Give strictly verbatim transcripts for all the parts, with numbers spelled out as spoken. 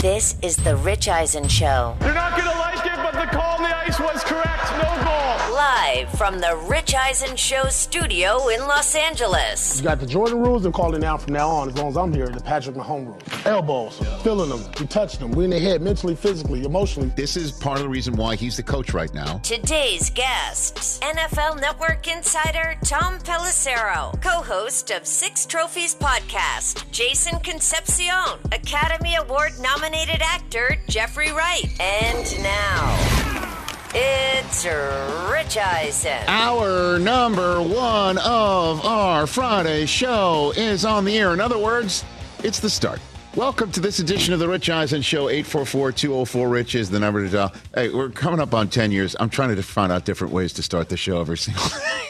This is the Rich Eisen Show. You're not going to like it, but the call on the ice was correct. No goal. Live from the Rich Eisen Show studio in Los Angeles. You got the Jordan rules and calling out from now on, as long as I'm here, the Patrick Mahomes rules. Elbows, feeling them, you touch them, we in their head mentally, physically, emotionally. This is part of the reason why he's the coach right now. Today's guests, N F L Network insider Tom Pelissero, co-host of Six Trophies podcast, Jason Concepcion, Academy Award nominated actor Jeffrey Wright, and now it's Rich Eisen. Our number one of our Friday show is on the air. In other words, it's the start. Welcome to this edition of the Rich Eisen Show. eight four four, two oh four, RICH is the number to dial. Hey, we're coming up on ten years. I'm trying to find out different ways to start the show every single day.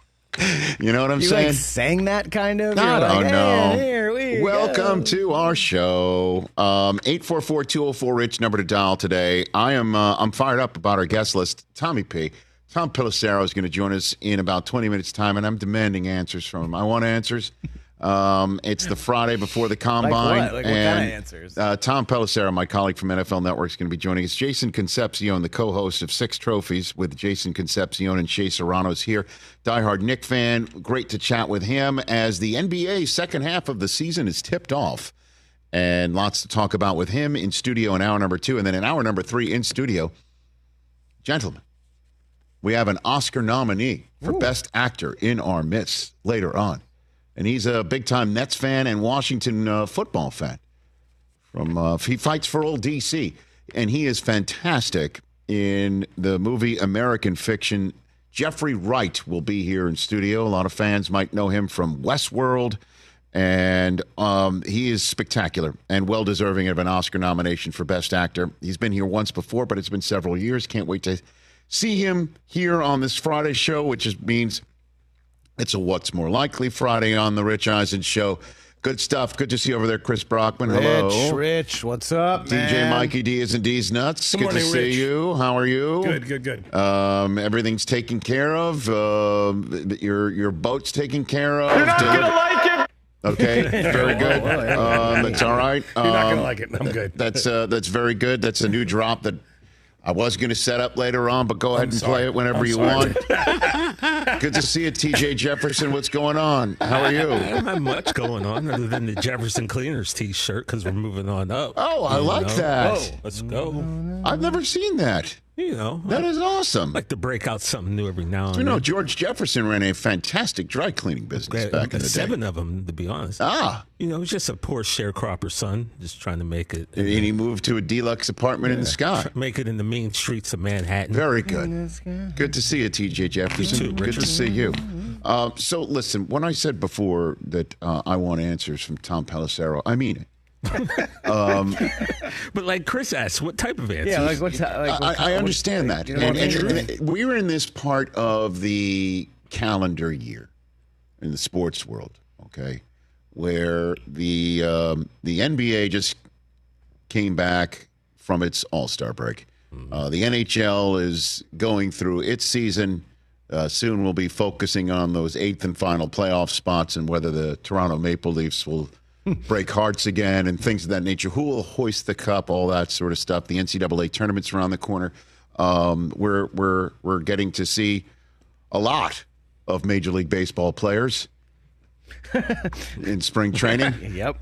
You know what I'm you saying? You like sang that kind of? I You're don't like, know. Hey, here we Welcome go. to our show. Um, eight four four, two oh four, RICH, number to dial today. I am uh, I'm fired up about our guest list. Tommy P. Tom Pelissero is going to join us in about twenty minutes' time, and I'm demanding answers from him. I want answers. Um, it's the Friday before the Combine. Like what? Like what and, kind of answers? Uh, Tom Pelissero, my colleague from N F L Network, is going to be joining us. Jason Concepcion, the co-host of Six Trophies with Jason Concepcion and Shea Serrano's here. Diehard Knick fan. Great to chat with him as the N B A second half of the season is tipped off. And lots to talk about with him in studio in hour number two. And then in hour number three in studio, gentlemen, we have an Oscar nominee for Ooh. Best Actor in our midst later on. And he's a big-time Nets fan and Washington uh, football fan. From uh, he fights for old D C, and he is fantastic in the movie American Fiction. Jeffrey Wright will be here in studio. A lot of fans might know him from Westworld, and um, he is spectacular and well-deserving of an Oscar nomination for Best Actor. He's been here once before, but it's been several years. Can't wait to see him here on this Friday show, which is, means... It's a What's More Likely Friday on the Rich Eisen Show. Good stuff. Good to see you over there, Chris Brockman. Rich, Hello. Rich, what's up, man? D J Mikey D's and D's Nuts. Good good morning, to see Rich. you. How are you? Good, good, good. Um, everything's taken care of. Uh, your your boat's taken care of. You're not going to like it. Okay, very good. Um, that's all right. You're not going to Um, like it. I'm good. That's uh, that's very good. That's a new drop that I was going to set up later on, but go ahead I'm and sorry. play it whenever I'm you sorry. want. Good to see you, T J Jefferson. What's going on? How are you? I don't have much going on other than the Jefferson Cleaners T-shirt because we're moving on up. Oh, I You like know? that. Oh, let's go. I've never seen that. You know, That I is awesome. like to break out something new every now and You know, then. George Jefferson ran a fantastic dry cleaning business Got- back in got the seven day. of them, to be honest. Ah, You know, he's just a poor sharecropper son, just trying to make it, and he moved to a deluxe apartment in the sky. make it in the mean streets of Manhattan. Very good. Good to see you, T J Jefferson. You too, Good Richard. to see you. Uh, so, listen, when I said before that uh, I want answers from Tom Pelissero, I mean it. um, But like Chris asked, what type of answers? Yeah, like what's like, I, what, I understand that. You know And, what I and, mean? and we're in this part of the calendar year in the sports world, okay, where the um, the N B A just came back from its All-Star break. Uh, the N H L is going through its season. Uh, soon we'll be focusing on those eighth and final playoff spots and whether the Toronto Maple Leafs will break hearts again and things of that nature. Who will hoist the cup? All that sort of stuff. The N C double A tournament's around the corner. Um, we're we're we're getting to see a lot of Major League Baseball players in spring training. Yep.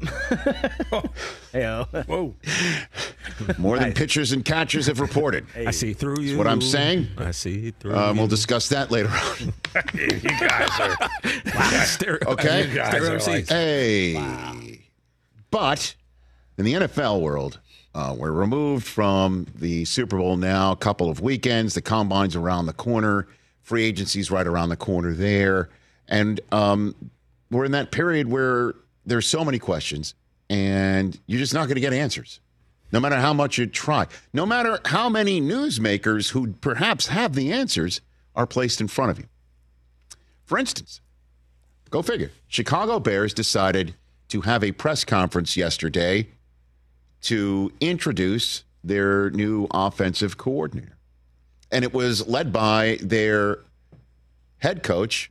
Heyo. Whoa. More than pitchers and catchers have reported. I see through you. what I'm saying. I see through Um, you. we'll discuss that later on. You guys are wow. Stereo, Okay. you guys Stereo are like, seats. Hey. But in the N F L world, uh, we're removed from the Super Bowl now, a couple of weekends. The Combine's around the corner. Free agency's right around the corner there. And um, we're in that period where there's so many questions, and you're just not going to get answers, no matter how much you try. No matter how many newsmakers who perhaps have the answers are placed in front of you. For instance, go figure, Chicago Bears decided to have a press conference yesterday to introduce their new offensive coordinator. And it was led by their head coach,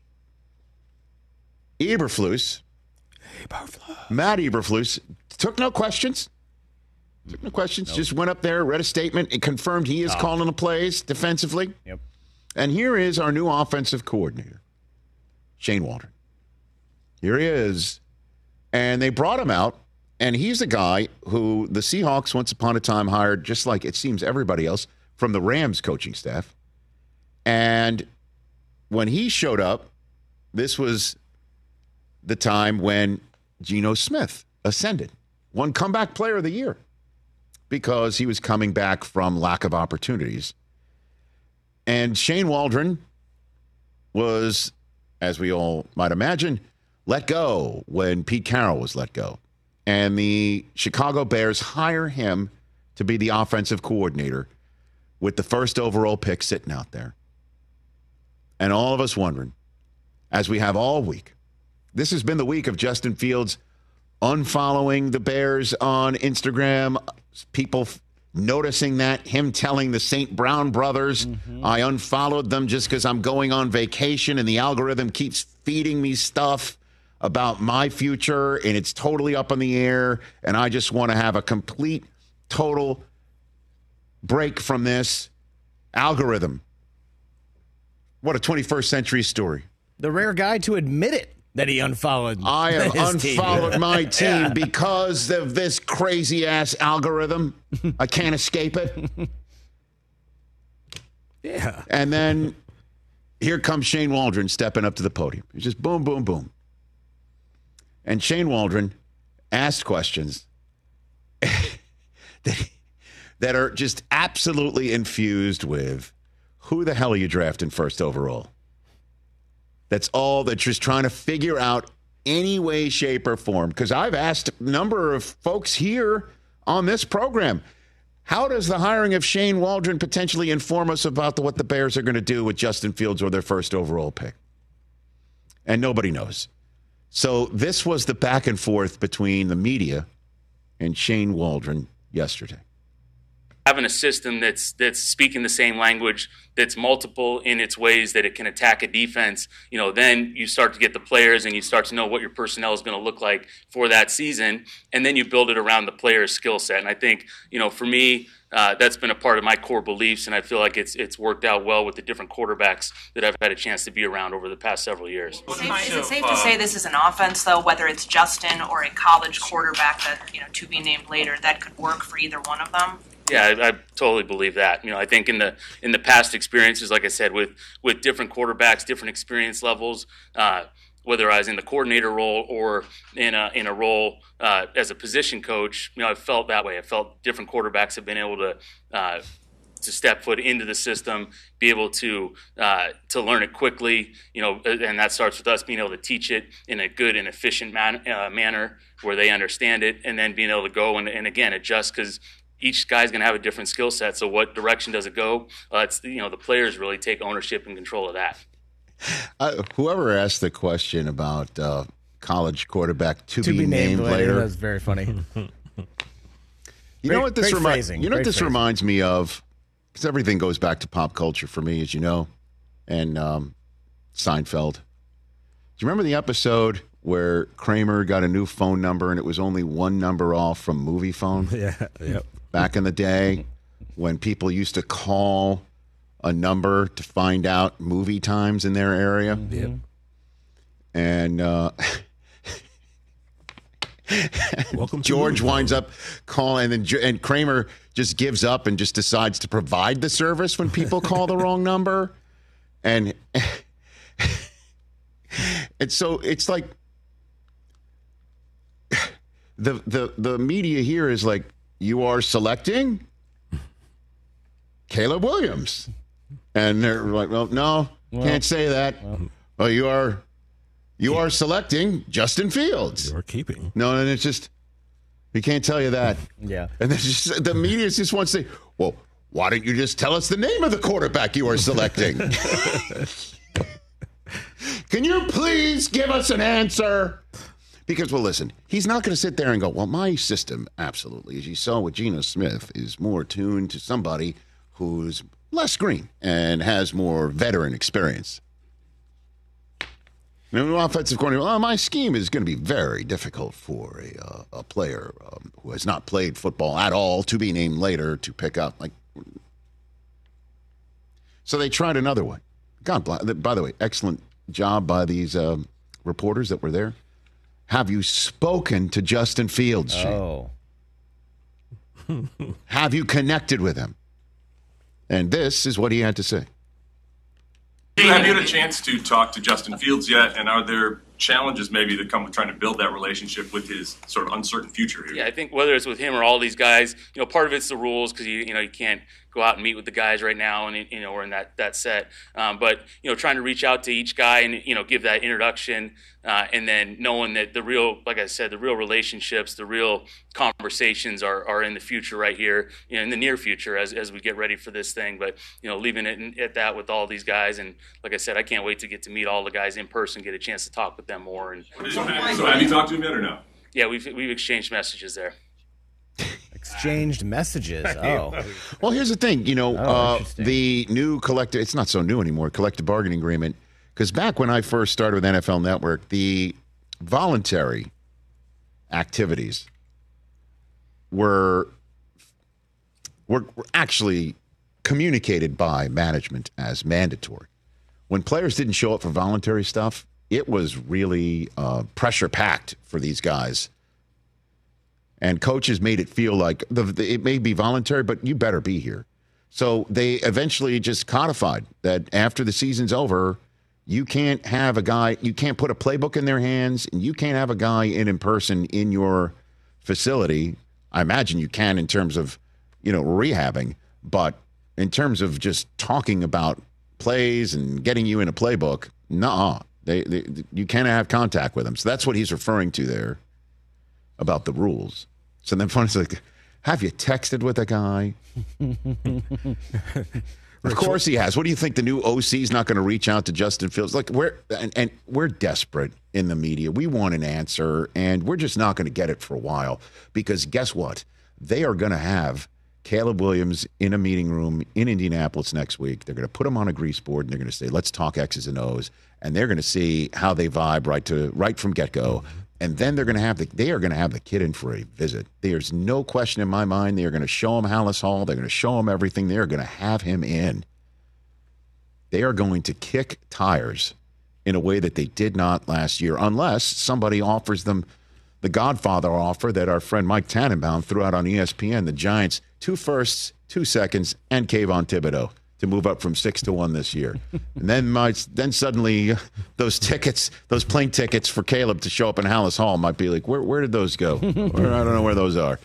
Eberflus. Matt Eberflus took no questions. No questions. Nope. Just went up there, read a statement, and confirmed he is oh. calling the plays defensively. Yep. And here is our new offensive coordinator, Shane Waldron. Here he is. And they brought him out, and he's the guy who the Seahawks once upon a time hired, just like it seems everybody else, from the Rams coaching staff. And when he showed up, this was the time when Geno Smith ascended, won comeback player of the year, because he was coming back from lack of opportunities. And Shane Waldron was, as we all might imagine, let go when Pete Carroll was let go. And the Chicago Bears hire him to be the offensive coordinator with the first overall pick sitting out there. And all of us wondering, as we have all week, this has been the week of Justin Fields unfollowing the Bears on Instagram, people f- noticing that, him telling the Saint Brown brothers, mm-hmm. I unfollowed them just because I'm going on vacation and the algorithm keeps feeding me stuff about my future and it's totally up in the air and I just want to have a complete, total break from this algorithm. What a twenty-first century story. The rare guy to admit it. That he unfollowed. I have unfollowed team. my team yeah. because of this crazy-ass algorithm. I can't escape it. Yeah. And then here comes Shane Waldron stepping up to the podium. It's just boom, boom, boom. And Shane Waldron asked questions that, that are just absolutely infused with, who the hell are you drafting first overall? That's all. They're just trying to figure out any way, shape, or form. Because I've asked a number of folks here on this program, how does the hiring of Shane Waldron potentially inform us about the, what the Bears are going to do with Justin Fields or their first overall pick? And nobody knows. So this was the back and forth between the media and Shane Waldron yesterday. Having a system that's that's speaking the same language, that's multiple in its ways that it can attack a defense, you know, then you start to get the players and you start to know what your personnel is going to look like for that season, and then you build it around the player's skill set. And I think, you know, for me, uh, that's been a part of my core beliefs, and I feel like it's it's worked out well with the different quarterbacks that I've had a chance to be around over the past several years. Is it, is it safe to say this is an offense, though, whether it's Justin or a college quarterback that, you know, to be named later, that could work for either one of them? Yeah, I, I totally believe that. You know, I think in the in the past experiences, like I said, with with different quarterbacks, different experience levels, uh, whether I was in the coordinator role or in a in a role uh, as a position coach, you know, I felt that way. I felt different quarterbacks have been able to uh, to step foot into the system, be able to uh, to learn it quickly. You know, and that starts with us being able to teach it in a good and efficient man, uh, manner where they understand it, and then being able to go and, and again adjust, because each guy's going to have a different skill set. So what direction does it go? Uh, it's the, you know, the players really take ownership and control of that. Uh, whoever asked the question about uh, college quarterback to, to be, be named, named later, later, that's very funny. you great, know what this reminds you know great what this phrasing. reminds me of, because everything goes back to pop culture for me, as you know, and um, Seinfeld. Do you remember the episode where Kramer got a new phone number and it was only one number off from movie phone? Yeah, yep. Back in the day when people used to call a number to find out movie times in their area. Yep. And uh, Welcome to George movie winds phone. up calling, and, then, and Kramer just gives up and just decides to provide the service when people call the wrong number. And, and so it's like the, the, the media here is like, you are selecting Caleb Williams. And they're like, well, no, Well, can't say that. well. Well, you are you are selecting Justin Fields. You're keeping. No, and it's just, we can't tell you that. Yeah. And then just, the media just wants to say, well, why don't you just tell us the name of the quarterback you are selecting? Can you please give us an answer? Because, well, listen, he's not going to sit there and go, well, my system, absolutely, as you saw with Geno Smith, is more tuned to somebody who's less green and has more veteran experience. New offensive coordinator. Well, my scheme is going to be very difficult for a uh, a player um, who has not played football at all to be named later to pick up. Like, so they tried another one. God bless. By the way, excellent job by these um, reporters that were there. Have you spoken to Justin Fields, Shane? Oh. Have you connected with him? And this is what he had to say. Have you had a chance to talk to Justin Fields yet? And are there challenges maybe that come with trying to build that relationship with his sort of uncertain future here? Yeah, I think whether it's with him or all these guys, you know, part of it's the rules because you you know you can't go out and meet with the guys right now, and you know we're in that that set. Um, but you know, trying to reach out to each guy and you know give that introduction, uh, and then knowing that the real, like I said, the real relationships, the real conversations are, are in the future right here, you know, in the near future as as we get ready for this thing. But you know, leaving it in, at that with all these guys, and like I said, I can't wait to get to meet all the guys in person, get a chance to talk with them more. And so have you talked to him yet or no? Yeah, we've we've exchanged messages there. Exchanged messages. Oh. Well, here's the thing. You know, Oh, uh, interesting. the new collective, it's not so new anymore, collective bargaining agreement, because back when I first started with N F L Network, the voluntary activities were, were, were actually communicated by management as mandatory. When players didn't show up for voluntary stuff, it was really uh, pressure-packed for these guys. And coaches made it feel like the, the, it may be voluntary, but you better be here. So they eventually just codified that after the season's over, you can't have a guy, you can't put a playbook in their hands, and you can't have a guy in in person in your facility. I imagine you can in terms of, you know, rehabbing, but in terms of just talking about plays and getting you in a playbook, nuh-uh. They, they, you can't have contact with them. So that's what he's referring to there about the rules. So then fun is like, have you texted with a guy? Of course he has. What do you think? The new O C is not going to reach out to Justin Fields? Like we're and, and we're desperate in the media. We want an answer, and we're just not going to get it for a while because guess what? They are going to have Caleb Williams in a meeting room in Indianapolis next week. They're going to put him on a grease board, and they're going to say, "Let's talk X's and O's," and they're going to see how they vibe right to right from get go. Mm-hmm. And then they're going to have the they are going to have the kid in for a visit. There's no question in my mind. They are going to show him Hallis Hall. They're going to show him everything. They are going to have him in. They are going to kick tires in a way that they did not last year, unless somebody offers them the Godfather offer that our friend Mike Tannenbaum threw out on E S P N. The Giants, two firsts, two seconds, and Kayvon Thibodeau to move up from six to one this year. And then my, then suddenly those tickets, those plane tickets for Caleb to show up in Hallis Hall might be like, where where did those go? Or I don't know where those are.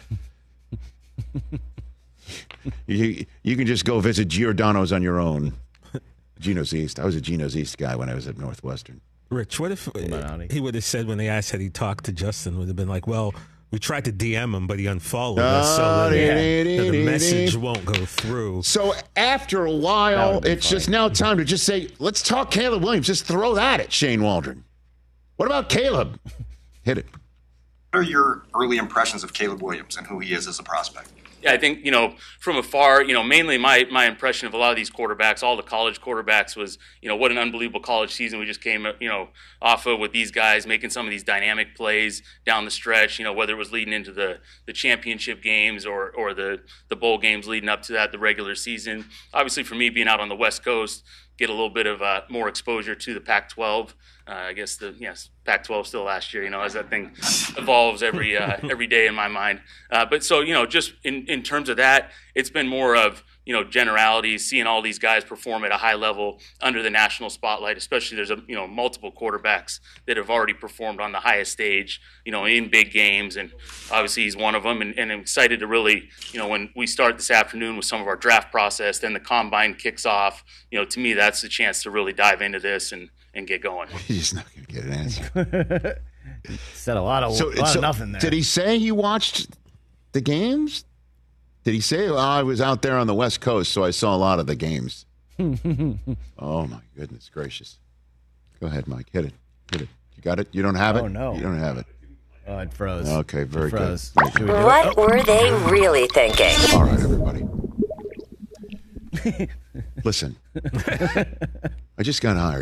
You you can just go visit Giordano's on your own. Geno's East. I was a Geno's East guy when I was at Northwestern. Rich, what if he would have said when they asked had he talked to Justin, would have been like, well, we tried to D M him, but he unfollowed us, so the, the message won't go through. So after a while, it's funny. Just now time to just say, let's talk Caleb Williams. Just throw that at Shane Waldron. What about Caleb? Hit it. What are your early impressions of Caleb Williams and who he is as a prospect? Yeah, I think, you know, from afar, you know, mainly my, my impression of a lot of these quarterbacks, all the college quarterbacks was, you know, what an unbelievable college season we just came, you know, off of with these guys making some of these dynamic plays down the stretch, you know, whether it was leading into the, the championship games or, or the, the bowl games leading up to that, the regular season. Obviously, for me being out on the West Coast, get a little bit of uh, more exposure to the Pac twelve. Uh, I guess the yes, Pac twelve still last year, you know, as that thing evolves every uh, every day in my mind. Uh, but so, you know, just in, in terms of that, it's been more of, you know, generalities, seeing all these guys perform at a high level under the national spotlight, especially there's, a you know, multiple quarterbacks that have already performed on the highest stage, you know, in big games. And obviously he's one of them. And, and I'm excited to really, you know, when we start this afternoon with some of our draft process, then the combine kicks off, you know, to me, that's the chance to really dive into this and, and get going. He's not going to get an answer. Said a lot of, so, lot so of nothing there. Did he say he watched the games? Did he say, well, I was out there on the West Coast, so I saw a lot of the games? Oh, my goodness gracious. Go ahead, Mike. Hit it. Hit it. You got it? You don't have it? Oh, no. You don't have it. Oh, it froze. Okay, very it froze. good. We what were they really thinking? All right, everybody. Listen. I just got hired.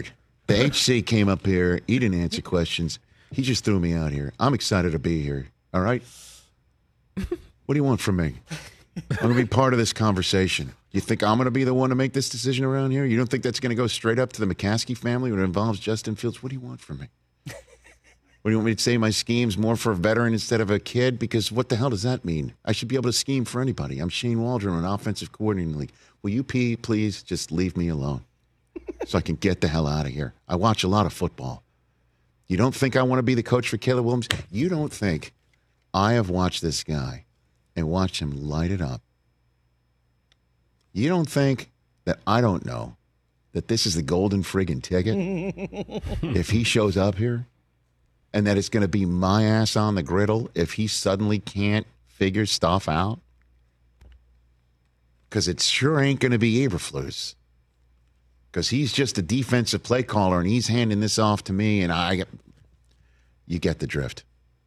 The H C came up here. He didn't answer questions. He just threw me out here. I'm excited to be here. All right? What do you want from me? I'm going to be part of this conversation. You think I'm going to be the one to make this decision around here? You don't think that's going to go straight up to the McCaskey family when it involves Justin Fields? What do you want from me? What do you want me to say? My scheme's more for a veteran instead of a kid? Because what the hell does that mean? I should be able to scheme for anybody. I'm Shane Waldron, an offensive coordinator in the league. Will you P, please just leave me alone so I can get the hell out of here? I watch a lot of football. You don't think I want to be the coach for Caleb Williams? You don't think I have watched this guy and watched him light it up? You don't think that I don't know that this is the golden friggin' ticket if he shows up here? And that it's going to be my ass on the griddle if he suddenly can't figure stuff out? Because it sure ain't going to be Eberflus. Because he's just a defensive play caller, and he's handing this off to me, and I get, you get the drift.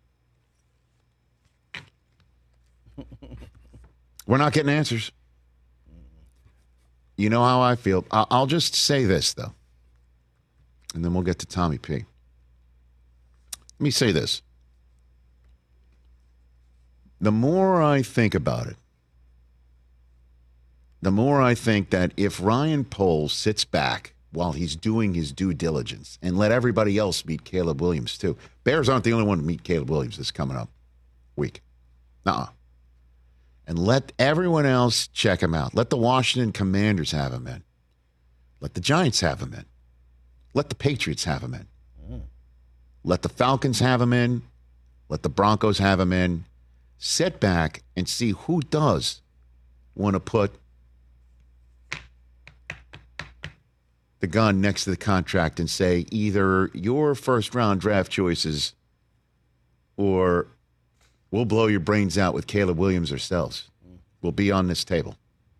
We're not getting answers. You know how I feel. I'll just say this, though, and then we'll get to Tommy P. Let me say this. The more I think about it, the more I think that if Ryan Poles sits back while he's doing his due diligence and let everybody else meet Caleb Williams too. Bears aren't the only one to meet Caleb Williams this coming up week. Nuh-uh. And let everyone else check him out. Let the Washington Commanders have him in. Let the Giants have him in. Let the Patriots have him in. Let the Falcons have him in. Let the Broncos have him in. Sit back and see who does want to put the gun next to the contract and say either your first-round draft choices or we'll blow your brains out with Caleb Williams ourselves. We'll be on this table.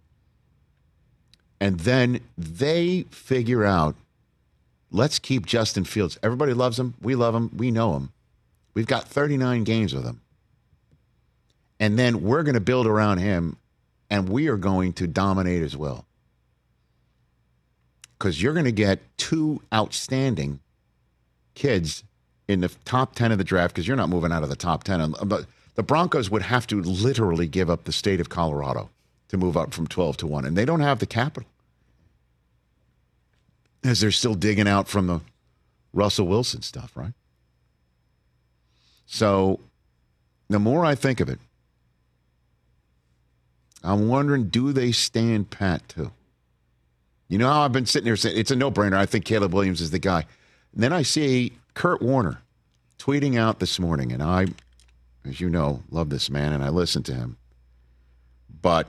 And then they figure out, let's keep Justin Fields. Everybody loves him. We love him. We know him. We've got thirty-nine games with him. And then we're going to build around him, and we are going to dominate as well. Because you're going to get two outstanding kids in the top ten of the draft, because you're not moving out of the top ten. But the Broncos would have to literally give up the state of Colorado to move up from twelve to one, and they don't have the capital, as they're still digging out from the Russell Wilson stuff, right? So the more I think of it, I'm wondering, do they stand pat too? You know how I've been sitting here saying it's a no-brainer. I think Caleb Williams is the guy. And then I see Kurt Warner tweeting out this morning, and I, as you know, love this man, and I listen to him. But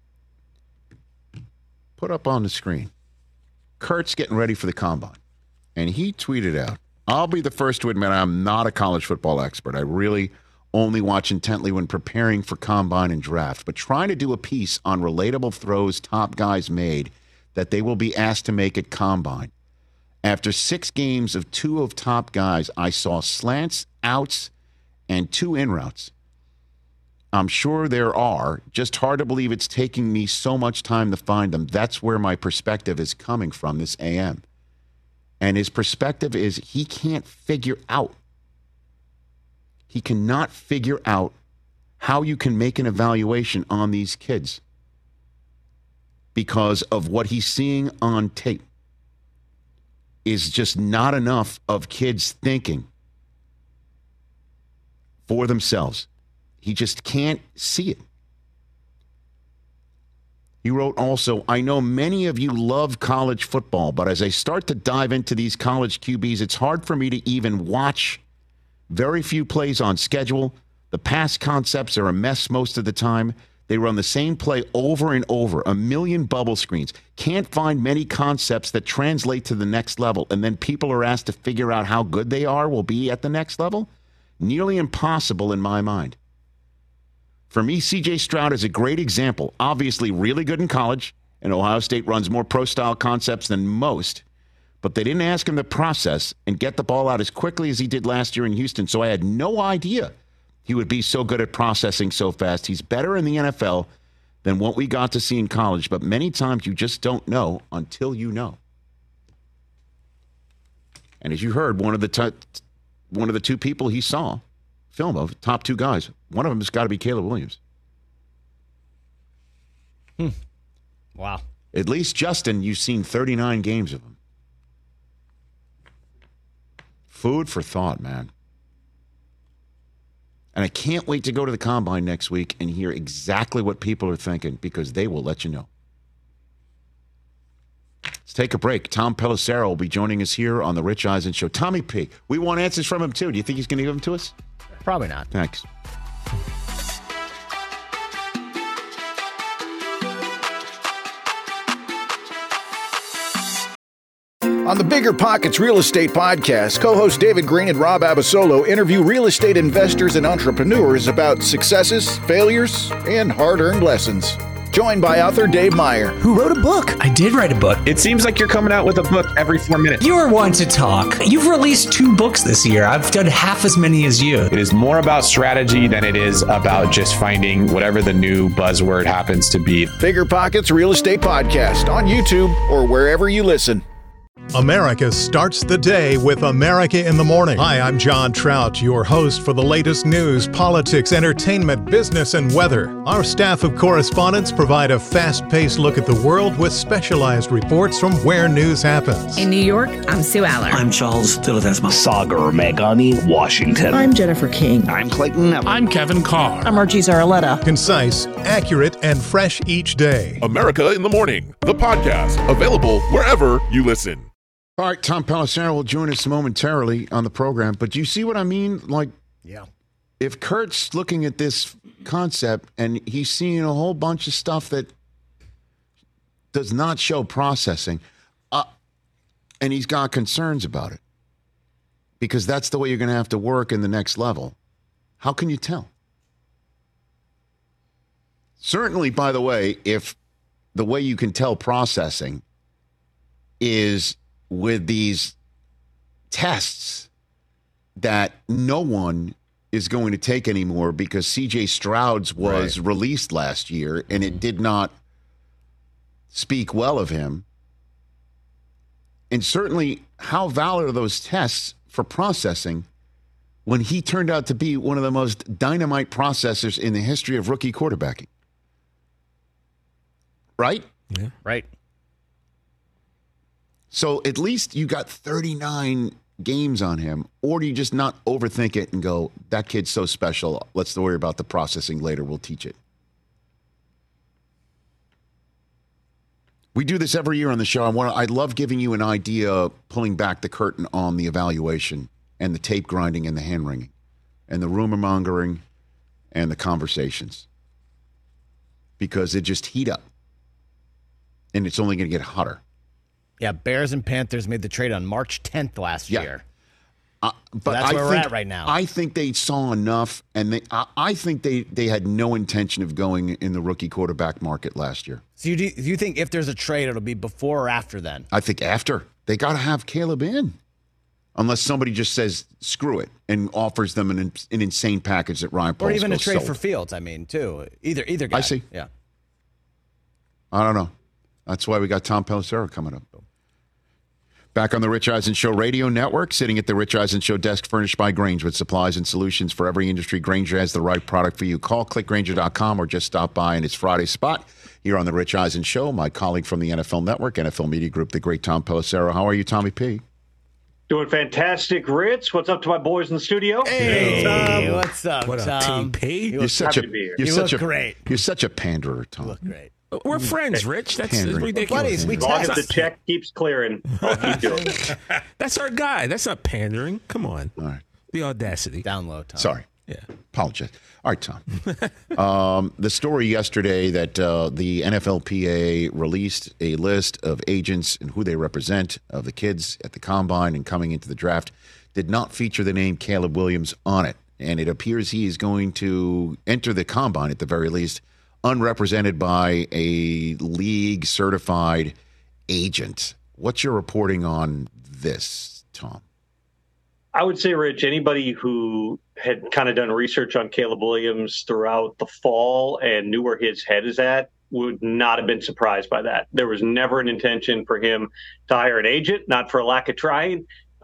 put up on the screen, Kurt's getting ready for the combine, and he tweeted out, I'll be the first to admit I'm not a college football expert. I really only watch intently when preparing for combine and draft, but trying to do a piece on relatable throws top guys made that they will be asked to make at combine. After six games of two of top guys, I saw slants, outs, and two in routes. I'm sure there are. Just hard to believe it's taking me so much time to find them. That's where my perspective is coming from this A M. And his perspective is he can't figure out. He cannot figure out how you can make an evaluation on these kids because of what he's seeing on tape is just not enough of kids thinking for themselves. He just can't see it. He wrote also, I know many of you love college football, but as I start to dive into these college Q Bs, it's hard for me to even watch. Very few plays on schedule. The pass concepts are a mess most of the time. They run the same play over and over, a million bubble screens. Can't find many concepts that translate to the next level, and then people are asked to figure out how good they are will be at the next level? Nearly impossible in my mind. For me, C J Stroud is a great example. Obviously really good in college, and Ohio State runs more pro-style concepts than most, but they didn't ask him to process and get the ball out as quickly as he did last year in Houston, so I had no idea he would be so good at processing so fast. He's better in the N F L than what we got to see in college, but many times you just don't know until you know. And as you heard, one of the t- one of the two people he saw film of, top two guys, one of them has got to be Caleb Williams. Hmm. Wow. At least Justin, you've seen thirty-nine games of him. Food for thought, man. And I can't wait to go to the Combine next week and hear exactly what people are thinking, because they will let you know. Let's take a break. Tom Pelissero will be joining us here on the Rich Eisen Show. Tommy P., we want answers from him too. Do you think he's going to give them to us? Probably not. Thanks. On the Bigger Pockets Real Estate Podcast, co-host David Green and Rob Abasolo interview real estate investors and entrepreneurs about successes, failures, and hard-earned lessons. Joined by author Dave Meyer, who wrote a book. I did write a book. It seems like you're coming out with a book every four minutes. You're one to talk. You've released two books this year. I've done half as many as you. It is more about strategy than it is about just finding whatever the new buzzword happens to be. Bigger Pockets Real Estate Podcast on YouTube or wherever you listen. America starts the day with America in the Morning. Hi, I'm John Trout, your host for the latest news, politics, entertainment, business, and weather. Our staff of correspondents provide a fast-paced look at the world with specialized reports from where news happens. In New York, I'm Sue Aller. I'm Charles Dilatesma. Sagar Meghani, Washington. I'm Jennifer King. I'm Clayton Neville. I'm Kevin Carr. I'm Archie Zaraletta. Concise, accurate, and fresh each day. America in the Morning, the podcast, available wherever you listen. All right, Tom Pelissero will join us momentarily on the program, but do you see what I mean? Like, yeah, if Kurt's looking at this concept and he's seeing a whole bunch of stuff that does not show processing, uh, and he's got concerns about it, because that's the way you're going to have to work in the next level, how can you tell? Certainly, by the way, if the way you can tell processing is with these tests that no one is going to take anymore because C J Stroud's was right. released last year and it did not speak well of him. And certainly, how valid are those tests for processing when he turned out to be one of the most dynamite processors in the history of rookie quarterbacking? Right? Yeah. Right. So at least you got thirty-nine games on him, or do you just not overthink it and go, that kid's so special, let's worry about the processing later, we'll teach it. We do this every year on the show. I want I love giving you an idea, pulling back the curtain on the evaluation and the tape grinding and the hand wringing and the rumor mongering and the conversations, because they just heat up and it's only going to get hotter. Yeah, Bears and Panthers made the trade on March tenth last yeah. year. Uh, but so that's I where think, we're at right now. I think they saw enough, and they, I, I think they, they had no intention of going in the rookie quarterback market last year. So you do, do you think if there's a trade, it'll be before or after then? I think after. They got to have Caleb in. Unless somebody just says, screw it, and offers them an, an insane package that Ryan Poles Or even a trade sold. for Fields, I mean, too. Either, either guy. I see. Yeah. I don't know. That's why we got Tom Pelissero coming up. Back on the Rich Eisen Show Radio Network, sitting at the Rich Eisen Show desk furnished by Grainger with supplies and solutions for every industry. Grainger has the right product for you. Call click grainger dot com or just stop by in its Friday spot here on the Rich Eisen Show. My colleague from the N F L Network, N F L Media Group, the great Tom Pelissero. How are you, Tommy P? Doing fantastic, Rich. What's up to my boys in the studio? Hey, hey Tom. What's up, what Tom? Up, T P? You're such a, you're you such look a, great. You're such a panderer, Tom. You look great. We're friends, Rich. That's Pandering. ridiculous. Buddies, we As long as text. the check keeps clearing, I'll keep doing it. That's our guy. That's not pandering. Come on. All right. The audacity. Down low, Tom. Sorry. Yeah. Apologize. All right, Tom. um, the story yesterday that uh, the N F L P A released a list of agents and who they represent of the kids at the Combine and coming into the draft did not feature the name Caleb Williams on it. And it appears he is going to enter the Combine, at the very least, unrepresented by a league-certified agent. What's your reporting on this, Tom? I would say, Rich, anybody who had kind of done research on Caleb Williams throughout the fall and knew where his head is at would not have been surprised by that. There was never an intention for him to hire an agent, not for a lack of trying.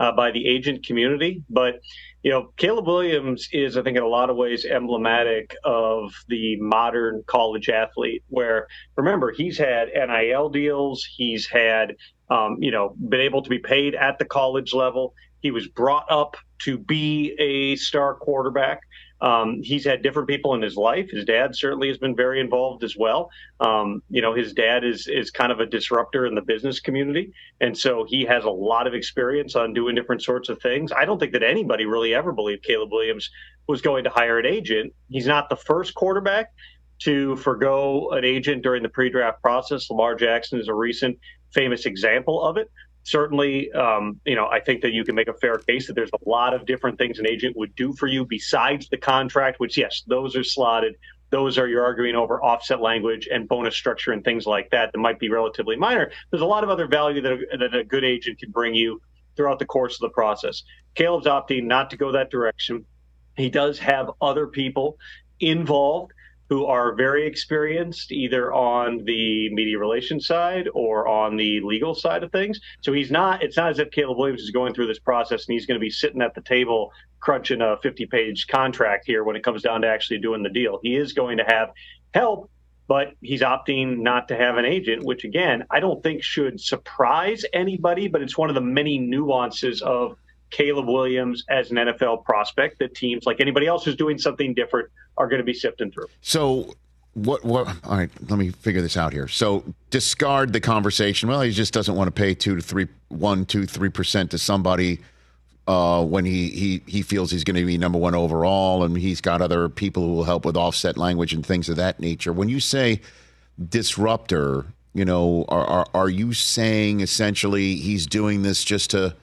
uh, by the agent community. But, you know, Caleb Williams is, I think, in a lot of ways emblematic of the modern college athlete, where, remember, he's had N I L deals. He's had, um, you know, been able to be paid at the college level. He was brought up to be a star quarterback. Um, he's had different people in his life. His dad certainly has been very involved as well. Um, you know, his dad is is kind of a disruptor in the business community. And so he has a lot of experience on doing different sorts of things. I don't think that anybody really ever believed Caleb Williams was going to hire an agent. He's not the first quarterback to forgo an agent during the pre-draft process. Lamar Jackson is a recent famous example of it. Certainly, um, you know, I think that you can make a fair case that there's a lot of different things an agent would do for you besides the contract, which, yes, those are slotted. Those are, you're arguing over offset language and bonus structure and things like that that might be relatively minor. There's a lot of other value that a, that a good agent can bring you throughout the course of the process. Caleb's opting not to go that direction. He does have other people involved who are very experienced either on the media relations side or on the legal side of things. So he's not, it's not as if Caleb Williams is going through this process and he's going to be sitting at the table crunching a fifty page contract here when it comes down to actually doing the deal. He is going to have help, but he's opting not to have an agent, which again, I don't think should surprise anybody, but it's one of the many nuances of Caleb Williams as an N F L prospect that teams, like anybody else who's doing something different, are going to be sifting through. So what, what, all right, let me figure this out here. So discard the conversation. Well, he just doesn't want to pay two to three, one, two, three percent to somebody uh, when he, he, he feels he's going to be number one overall. And he's got other people who will help with offset language and things of that nature. When you say disruptor, you know, are, are, are you saying essentially he's doing this just to,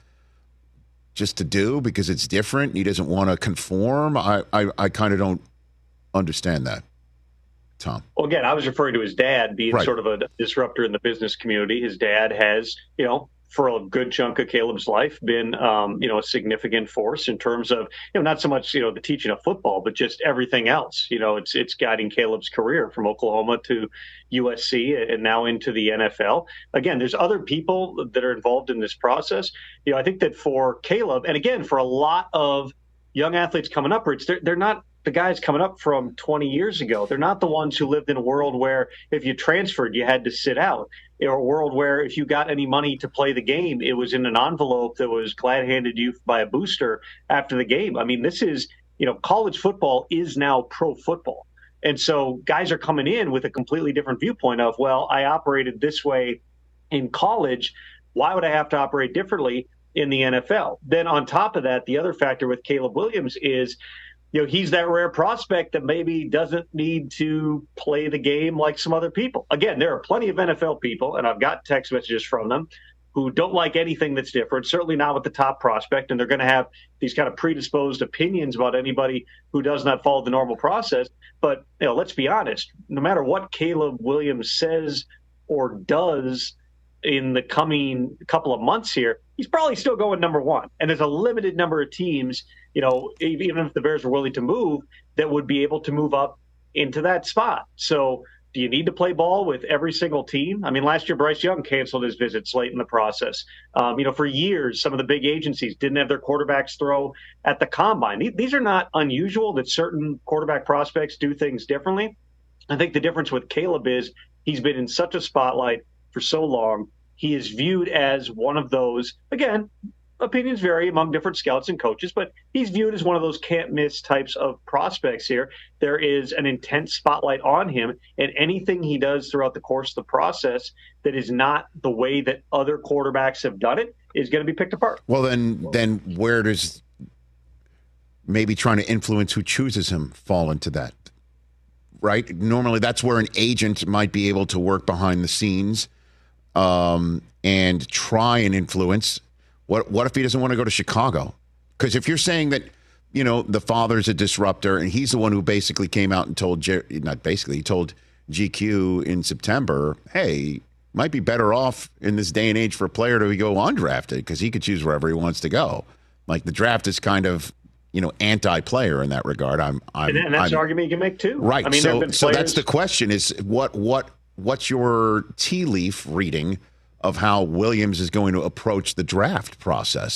just to do because it's different? He doesn't want to conform. I, I, I kind of don't understand that, Tom. Well, again, I was referring to his dad being right. sort of a disruptor in the business community. His dad has, you know, for a good chunk of Caleb's life been, um, you know, a significant force in terms of, you know, not so much, you know, the teaching of football, but just everything else. You know, it's it's guiding Caleb's career from Oklahoma to U S C and now into the N F L. Again, there's other people that are involved in this process. You know, I think that for Caleb, and again, for a lot of young athletes coming up, Rich, they're, they're not the guys coming up from twenty years ago. They're not the ones who lived in a world where if you transferred, you had to sit out. Or a world where if you got any money to play the game, it was in an envelope that was glad handed you by a booster after the game. I mean, this is, you know, college football is now pro football. And so guys are coming in with a completely different viewpoint of, well, I operated this way in college. Why would I have to operate differently in the N F L? Then on top of that, the other factor with Caleb Williams is, you know, he's that rare prospect that maybe doesn't need to play the game like some other people. Again, there are plenty of N F L people, and I've got text messages from them, who don't like anything that's different, certainly not with the top prospect, and they're going to have these kind of predisposed opinions about anybody who does not follow the normal process. But, you know, let's be honest, no matter what Caleb Williams says or does in the coming couple of months here, he's probably still going number one. And there's a limited number of teams, you know, even if the Bears were willing to move, that would be able to move up into that spot. So do you need to play ball with every single team? I mean, last year, Bryce Young canceled his visits late in the process. Um, you know, for years, some of the big agencies didn't have their quarterbacks throw at the combine. These are not unusual that certain quarterback prospects do things differently. I think the difference with Caleb is he's been in such a spotlight for so long. He is viewed as one of those, again, opinions vary among different scouts and coaches, but he's viewed as one of those can't miss types of prospects here. There is an intense spotlight on him, and anything he does throughout the course of the process that is not the way that other quarterbacks have done it is going to be picked apart. Well, then, then where does maybe trying to influence who chooses him fall into that? Right? Normally, that's where an agent might be able to work behind the scenes um, and try and influence. What what if he doesn't want to go to Chicago? Because if you're saying that, you know, the father's a disruptor and he's the one who basically came out and told, not basically, he told G Q in September, hey, might be better off in this day and age for a player to go undrafted because he could choose wherever he wants to go. Like the draft is kind of, you know, anti-player in that regard. I'm, I'm and that's I'm, an argument you can make too. Right. I mean, so, players... so that's the question: is what what what's your tea leaf reading of how Williams is going to approach the draft process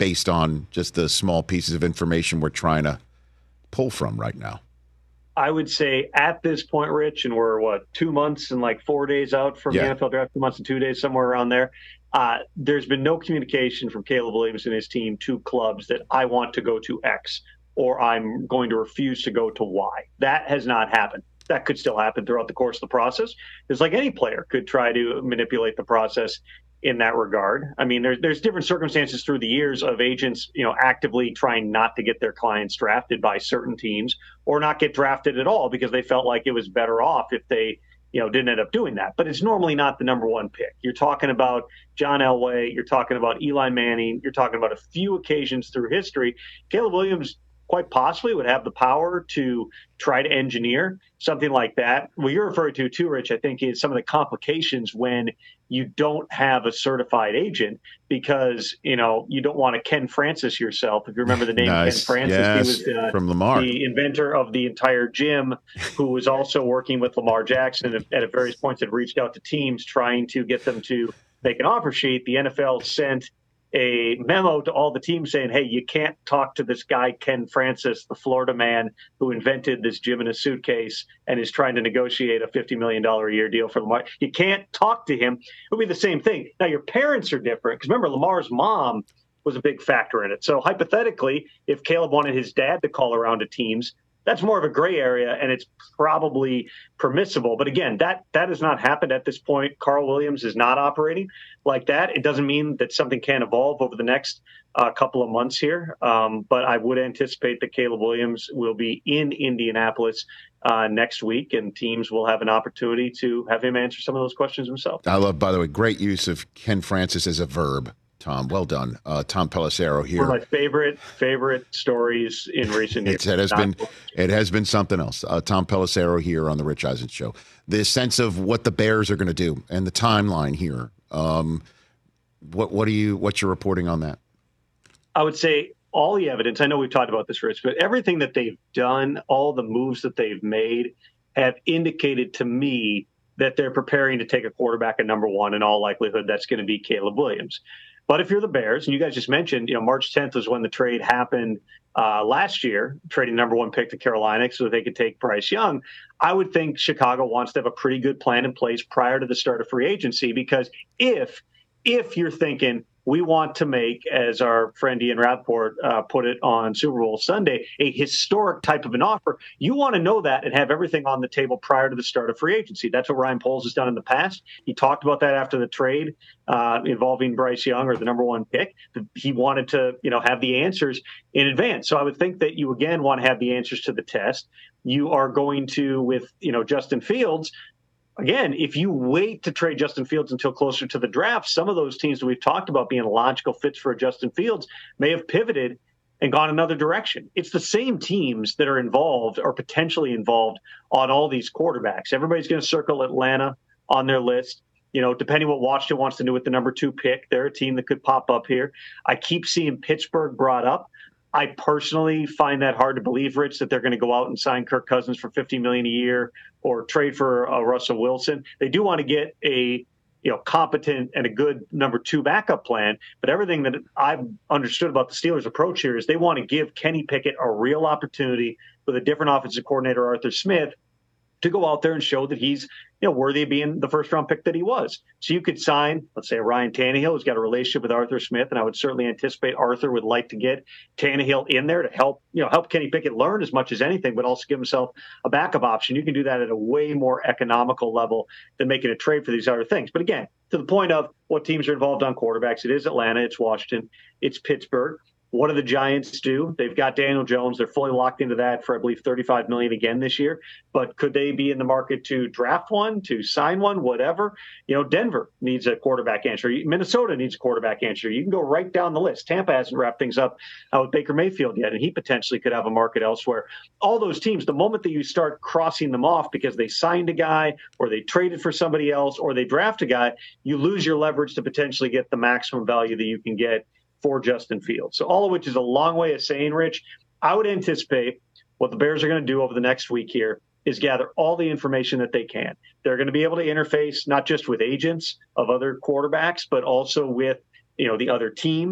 based on just the small pieces of information we're trying to pull from right now? I would say at this point, Rich, and we're, what, two months and like four days out from Yeah. the N F L draft, two months and two days, somewhere around there. Uh, there's been no communication from Caleb Williams and his team to clubs that I want to go to X or I'm going to refuse to go to Y. That has not happened. That could still happen throughout the course of the process. It's like any player could try to manipulate the process in that regard. I mean, there's there's different circumstances through the years of agents, you know, actively trying not to get their clients drafted by certain teams or not get drafted at all because they felt like it was better off if they, you know, didn't end up doing that. But it's normally not the number one pick. You're talking about John Elway. You're talking about Eli Manning. You're talking about a few occasions through history. Caleb Williams quite possibly would have the power to try to engineer something like that. What you're referring to too, Rich, I think is some of the complications when you don't have a certified agent because, you know, you don't want to Ken Francis yourself. If you remember the name Nice. Ken Francis, Yes, he was uh, from Lamar. the inventor of the entire gym who was also working with Lamar Jackson and at various points had reached out to teams trying to get them to make an offer sheet. The N F L sent a memo to all the teams saying, hey, you can't talk to this guy, Ken Francis, the Florida man who invented this gym in a suitcase and is trying to negotiate a fifty million dollars a year deal for Lamar. You can't talk to him. It would be the same thing. Now, your parents are different because remember, Lamar's mom was a big factor in it. So hypothetically, if Caleb wanted his dad to call around to teams, that's more of a gray area, and it's probably permissible. But again, that that has not happened at this point. Carl Williams is not operating like that. It doesn't mean that something can't evolve over the next uh, couple of months here. Um, but I would anticipate that Caleb Williams will be in Indianapolis uh, next week, and teams will have an opportunity to have him answer some of those questions himself. I love, by the way, great use of Ken Francis as a verb. Tom, well done. Uh, Tom Pelissero here. One of my favorite favorite stories in recent years. It's, it has Not- been it has been something else. Uh, Tom Pelissero here on the Rich Eisen Show. The sense of what the Bears are going to do and the timeline here. Um, what what are you what's your reporting on that? I would say all the evidence, I know we've talked about this, Rich, but everything that they've done, all the moves that they've made have indicated to me that they're preparing to take a quarterback at number one. In all likelihood, that's going to be Caleb Williams. But if you're the Bears, and you guys just mentioned, you know, March tenth was when the trade happened uh, last year, trading number one pick to Carolina so that they could take Bryce Young. I would think Chicago wants to have a pretty good plan in place prior to the start of free agency, because if if you're thinking we want to make, as our friend Ian Rappaport uh, put it on Super Bowl Sunday, a historic type of an offer, you want to know that and have everything on the table prior to the start of free agency. That's what Ryan Poles has done in the past. He talked about that after the trade uh, involving Bryce Young, or the number one pick. He wanted to, you know, have the answers in advance. So I would think that you, again, want to have the answers to the test. You are going to, with, you know, Justin Fields, again, if you wait to trade Justin Fields until closer to the draft, some of those teams that we've talked about being logical fits for Justin Fields may have pivoted and gone another direction. It's the same teams that are involved or potentially involved on all these quarterbacks. Everybody's going to circle Atlanta on their list. You know, depending what Washington wants to do with the number two pick, they're a team that could pop up here. I keep seeing Pittsburgh brought up. I personally find that hard to believe, Rich, that they're going to go out and sign Kirk Cousins for fifty million dollars a year or trade for uh, Russell Wilson. They do want to get a, you know, competent and a good number two backup plan. But everything that I've understood about the Steelers' approach here is they want to give Kenny Pickett a real opportunity with a different offensive coordinator, Arthur Smith, to go out there and show that he's, you know, worthy of being the first round pick that he was. So you could sign, let's say, Ryan Tannehill, who's got a relationship with Arthur Smith, and I would certainly anticipate Arthur would like to get Tannehill in there to help, you know, help Kenny Pickett learn as much as anything, but also give himself a backup option. You can do that at a way more economical level than making a trade for these other things. But again, to the point of what teams are involved on quarterbacks, it is Atlanta, it's Washington, it's Pittsburgh. What do the Giants do? They've got Daniel Jones. They're fully locked into that for, I believe, thirty-five million dollars again this year. But could they be in the market to draft one, to sign one, whatever? You know, Denver needs a quarterback answer. Minnesota needs a quarterback answer. You can go right down the list. Tampa hasn't wrapped things up uh, with Baker Mayfield yet, and he potentially could have a market elsewhere. All those teams, the moment that you start crossing them off because they signed a guy or they traded for somebody else or they draft a guy, you lose your leverage to potentially get the maximum value that you can get for Justin Fields. So all of which is a long way of saying, Rich, I would anticipate what the Bears are going to do over the next week here is gather all the information that they can. They're going to be able to interface not just with agents of other quarterbacks, but also with, you know, the other teams,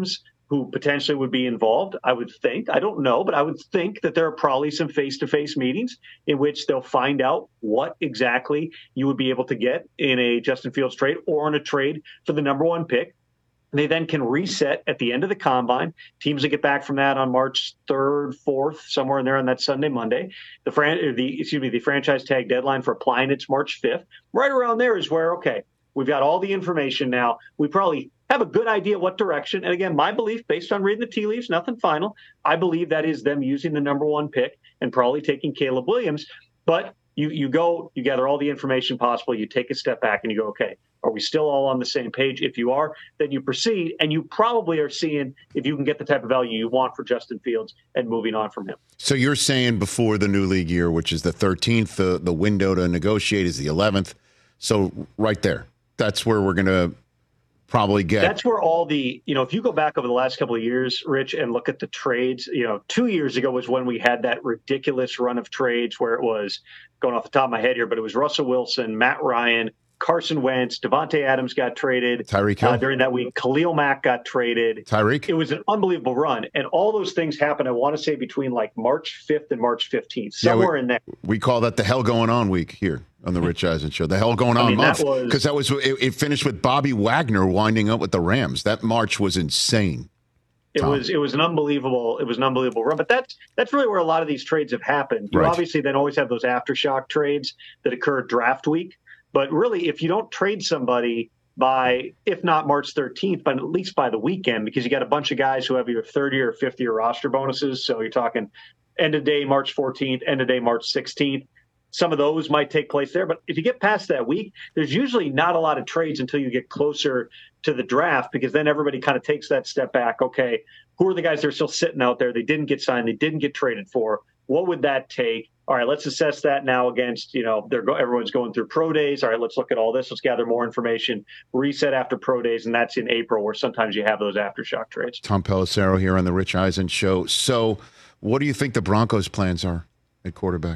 who potentially would be involved. I would think, I don't know, but I would think that there are probably some face-to-face meetings in which they'll find out what exactly you would be able to get in a Justin Fields trade or in a trade for the number one pick. They then can reset at the end of the combine. Teams that get back from that on March third, fourth, somewhere in there on that Sunday, Monday. The fran- the excuse me, the franchise tag deadline for applying it's March fifth. Right around there is where, okay, we've got all the information now. We probably have a good idea what direction. And again, my belief, based on reading the tea leaves, nothing final, I believe that is them using the number one pick and probably taking Caleb Williams. But you you go, you gather all the information possible, you take a step back and you go, okay, are we still all on the same page? If you are, then you proceed, and you probably are seeing if you can get the type of value you want for Justin Fields and moving on from him. So you're saying before the new league year, which is the thirteenth, the, the window to negotiate is the eleventh. So right there, that's where we're going to probably get. That's where all the, you know, if you go back over the last couple of years, Rich, and look at the trades, you know, two years ago was when we had that ridiculous run of trades where it was, going off the top of my head here, but it was Russell Wilson, Matt Ryan, Carson Wentz, Devontae Adams got traded. Tyreek Hill. Uh, during that week, Khalil Mack got traded. Tyreek. It was an unbelievable run. And all those things happened, I want to say, between like March fifth and March fifteenth, somewhere yeah, we, in there. We call that the hell going on week here on the Rich Eisen Show. The hell going on I mean, month. Because that, that was, it, it finished with Bobby Wagner winding up with the Rams. That March was insane. It Tom. was it was an unbelievable it was an unbelievable run, but that's that's really where a lot of these trades have happened. You right. obviously then always have those aftershock trades that occur draft week, but really if you don't trade somebody by, if not March thirteenth, but at least by the weekend, because you got a bunch of guys who have either third year or fifth year roster bonuses, so you're talking end of day March fourteenth, end of day March sixteenth. Some of those might take place there, but if you get past that week, there's usually not a lot of trades until you get closer to the draft, because then everybody kind of takes that step back. Okay, who are the guys that are still sitting out there? They didn't get signed. They didn't get traded for. What would that take? All right, let's assess that now against, you know, they're go, everyone's going through pro days. All right, let's look at all this. Let's gather more information, reset after pro days, and that's in April where sometimes you have those aftershock trades. Tom Pelissero here on the Rich Eisen Show. So what do you think the Broncos' plans are at quarterback?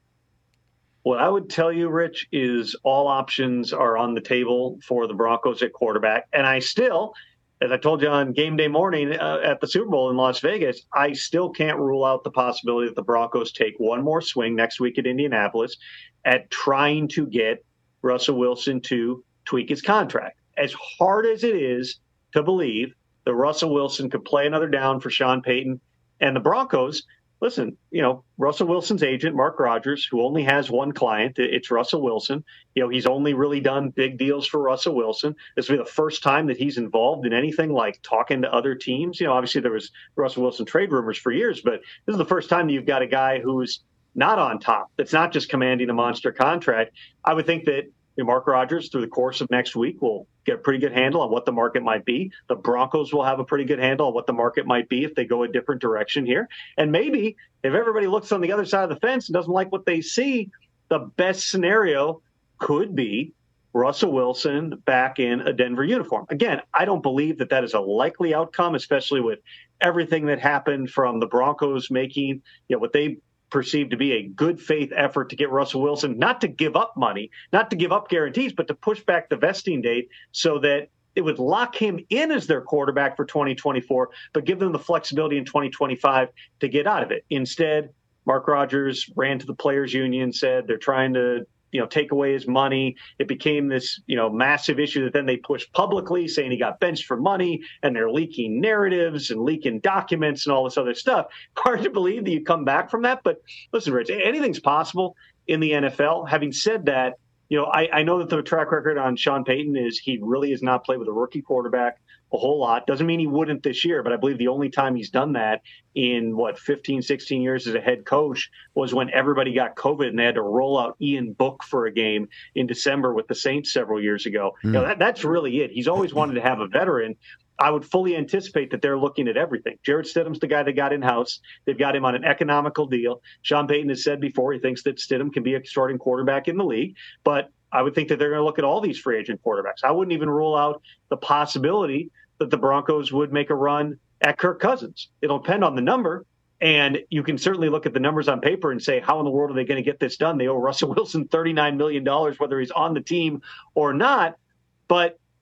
What I would tell you, Rich, is all options are on the table for the Broncos at quarterback. And I still, as I told you on game day morning uh, at the Super Bowl in Las Vegas, I still can't rule out the possibility that the Broncos take one more swing next week at Indianapolis at trying to get Russell Wilson to tweak his contract. As hard as it is to believe that Russell Wilson could play another down for Sean Payton and the Broncos, listen, you know, Russell Wilson's agent, Mark Rogers, who only has one client, it's Russell Wilson. You know, he's only really done big deals for Russell Wilson. This will be the first time that he's involved in anything like talking to other teams. You know, obviously there was Russell Wilson trade rumors for years, but this is the first time that you've got a guy who's not on top, that's not just commanding a monster contract. I would think that you know, Mark Rogers, through the course of next week, will get a pretty good handle on what the market might be. The Broncos will have a pretty good handle on what the market might be if they go a different direction here. And maybe if everybody looks on the other side of the fence and doesn't like what they see, the best scenario could be Russell Wilson back in a Denver uniform. Again, I don't believe that that is a likely outcome, especially with everything that happened from the Broncos making, you know, what they perceived to be a good faith effort to get Russell Wilson, not to give up money, not to give up guarantees, but to push back the vesting date so that it would lock him in as their quarterback for twenty twenty-four, but give them the flexibility in twenty twenty-five to get out of it. Instead, Mark Rogers ran to the players union, said they're trying to, you know, take away his money. It became this, you know, massive issue that then they pushed publicly, saying he got benched for money, and they're leaking narratives and leaking documents and all this other stuff. Hard to believe that you come back from that. But listen, Rich, anything's possible in the N F L. Having said that, you know, I, I know that the track record on Sean Payton is he really has not played with a rookie quarterback a whole lot. Doesn't mean he wouldn't this year, but I believe the only time he's done that in, what, fifteen, sixteen years as a head coach was when everybody got COVID and they had to roll out Ian Book for a game in December with the Saints several years ago. Mm. You know, that, that's really it. He's always wanted to have a veteran. I would fully anticipate that they're looking at everything. Jarrett Stidham's the guy they got in-house. They've got him on an economical deal. Sean Payton has said before he thinks that Stidham can be a starting quarterback in the league, but I would think that they're going to look at all these free agent quarterbacks. I wouldn't even rule out the possibility that the Broncos would make a run at Kirk Cousins. It'll depend on the number, and you can certainly look at the numbers on paper and say, how in the world are they going to get this done? They owe Russell Wilson thirty-nine million dollars, whether he's on the team or not. But